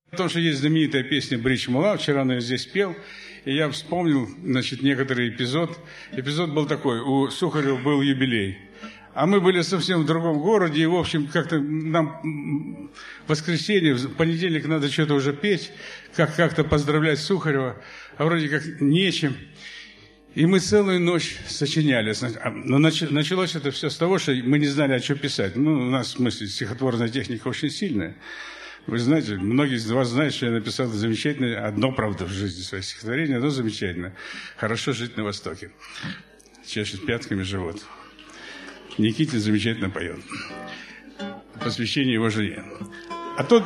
Потому что есть знаменитая песня «Бридж Мулла», вчера она здесь пел, и я вспомнил, значит, некоторый эпизод. Эпизод был такой, у Сухарева был юбилей, а мы были совсем в другом городе, и, в общем, как-то нам в воскресенье, в понедельник надо что-то уже петь, как-то поздравлять Сухарева, а вроде как нечем. И мы целую ночь сочиняли. Но началось это все с того, что мы не знали, что писать. Ну, у нас, в смысле, стихотворная техника очень сильная. Вы знаете, многие из вас знают, что я написал замечательное, одно, правда, в жизни свое стихотворение, но замечательное. «Хорошо жить на Востоке». Чешет пятками живот. Никитин замечательно поет. Посвящение его жене. А тут,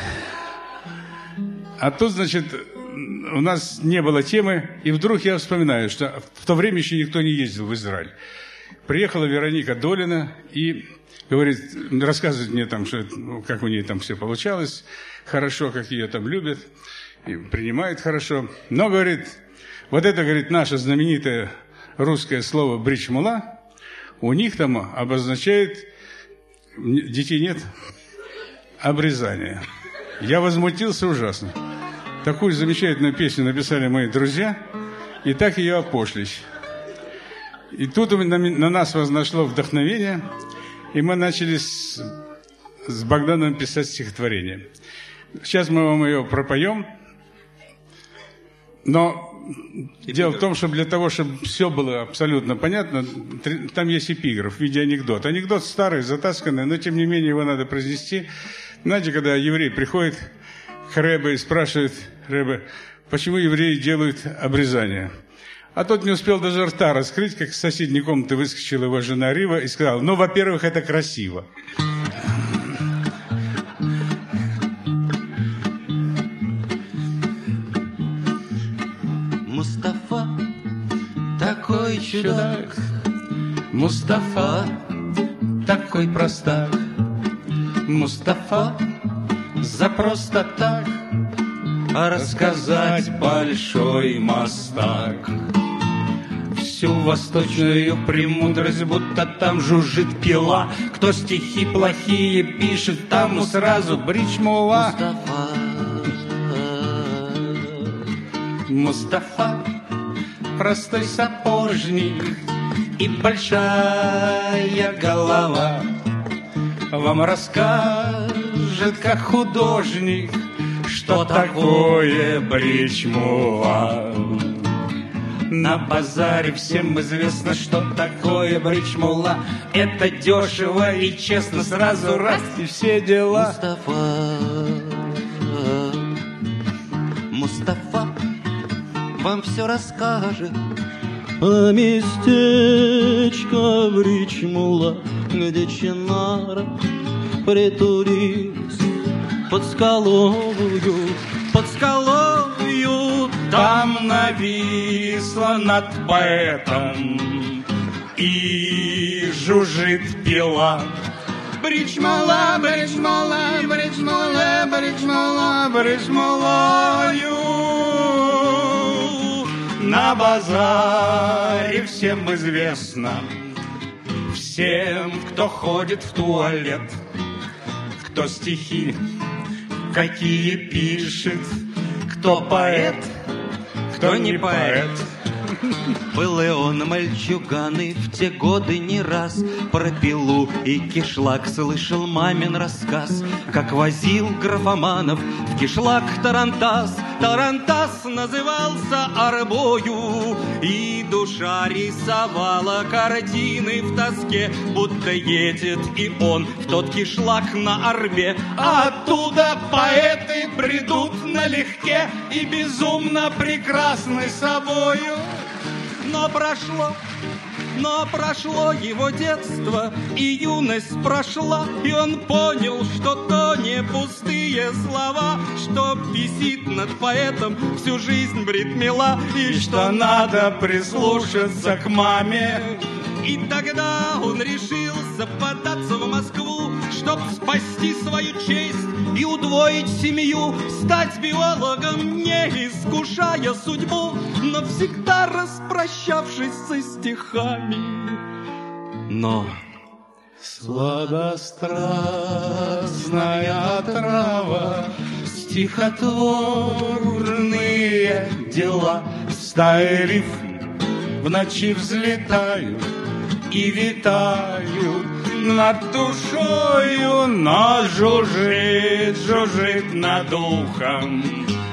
значит, у нас не было темы, и вдруг я вспоминаю, что в то время еще никто не ездил в Израиль. Приехала Вероника Долина и говорит, рассказывает мне там, что, как у нее там все получалось, хорошо, как ее там любят, и принимают хорошо. Но, говорит, вот это, говорит, наше знаменитое русское слово «бридж мулла», у них там обозначает, детей нет, обрезание. Я возмутился ужасно. Такую замечательную песню написали мои друзья, и так ее опошлись. И тут на нас вознашло вдохновение, и мы начали с Богданом писать стихотворение. Сейчас мы вам ее пропоем, но дело в том, что для того, чтобы все было абсолютно понятно, там есть эпиграф в виде анекдота. Анекдот старый, затасканный, но тем не менее его надо произнести. Знаете, когда еврей приходит к Ребе и спрашивает Ребе, почему евреи делают обрезание? А тот не успел даже рта раскрыть, как с соседней комнаты выскочила его жена Рива и сказала, ну, во-первых, это красиво. Мустафа, такой чудак, Мустафа, такой простак, Мустафа, за просто так рассказать большой мастак. Всю восточную премудрость, будто там жужжит пила. Кто стихи плохие пишет, тому сразу бридж мулла. Мустафа, простой сапожник и большая голова вам расскажет, как художник, что такое бридж мулла. На базаре всем известно, что такое бридж мулла. Это дешево и честно, сразу раз и все дела. Мустафа вам все расскажет. А местечко бридж мулла, где чинара притулись под скалою, там нависла над поэтом и жужжит пила. Бридж мулла, бридж мулла, бридж мулла, бридж мулла, бридж муллаю. На базаре всем известно, всем, кто ходит в туалет, кто стихи какие пишет, кто поэт, кто не поэт. Был и он мальчуган, и в те годы не раз про пилу и кишлак слышал мамин рассказ, как возил графоманов в кишлак тарантас. Тарантас назывался арбою, и душа рисовала картины в тоске, будто едет и он в тот кишлак на арбе. А оттуда поэты бредут налегке и безумно прекрасны собою. Но прошло его детство, и юность прошла, и он понял, что то не пустые слова, что висит над поэтом всю жизнь бритмила, и что надо прислушаться к маме. И тогда он решился податься в Москву, чтоб спасти свою честь и удвоить семью, стать биологом, не искушая судьбу, но всегда распрощавшись со стихами. Но сладострастная трава стихотворные дела. Стаи рифм в ночи взлетают и витают над душою, но жужжит над ухом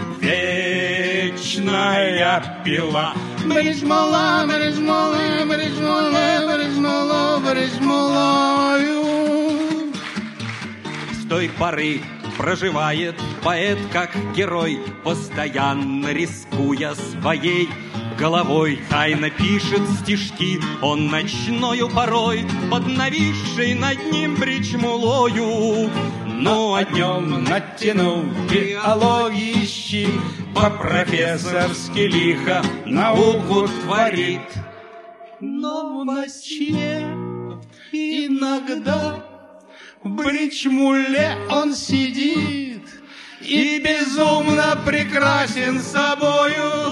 вечная пила. Брижмола, брижмола, брижмола, брижмола, брижмолою. С той поры проживает поэт как герой, постоянно рискуя своей головой. Тайно пишет стишки он ночною порой, под нависшей над ним бричмулою. Ну, а днем, натянув биологии, по-профессорски лихо науку творит. Но в ночи иногда в бричмуле он сидит и безумно прекрасен собою.